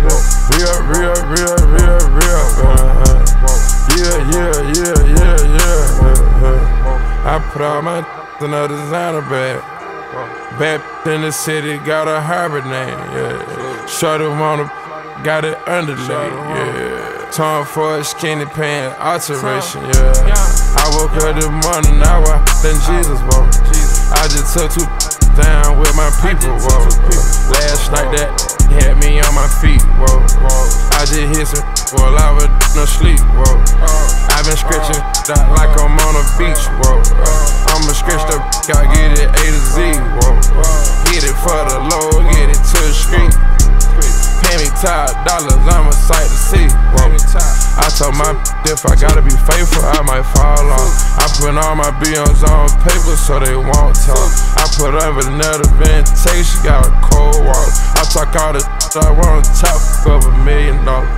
I put all my in a designer bag. Bad in the city, got a hybrid name, yeah. Shorty wanna, got it underlay, yeah. Tom Ford, skinny pants, alteration, yeah. I woke up this morning, now I than Jesus walk. I just took two down with my people, whoa. Last night that had me on my feet, whoa. I just hit some while I was no sleep, whoa. I been scratching out like I'm on a beach, whoa. I'ma scratch the gotta get it A to Z, whoa. Get it for the low, get it to the street. Pay me top dollars, I'm a sight to see, whoa. I told my if I gotta be faithful, I might fall off. I put all my B's on paper so they won't talk. I put on vanilla ventation, got a cold water. I talk all the I wanna talk of $1 million.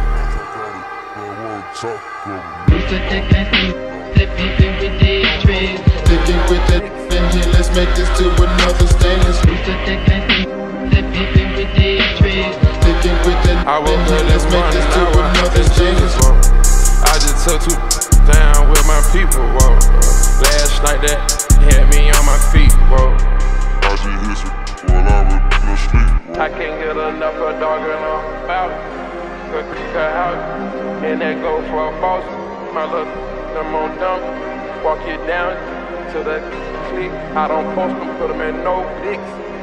Sticking with that in here, let's make this to another stage. Sticking with that in here, let's make this to another stage. I just took two down with my people, whoa. Last night that had me on my feet, whoa. I just hit some while I was no sleep. I can't get enough of dogging on about it. Cook a house, and that go for a boss. My little them on dump, walk you down to the clique. I don't post them, put them in no dicks.